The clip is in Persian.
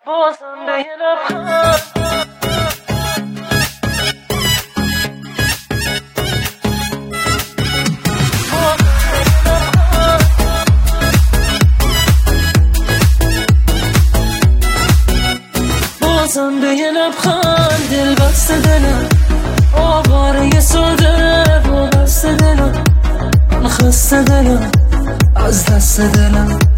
بازم به یه لبخند بازم به یه لبخند دل بسته دلم آواره ساده و بسته دلم من خسته دلم از دست دلم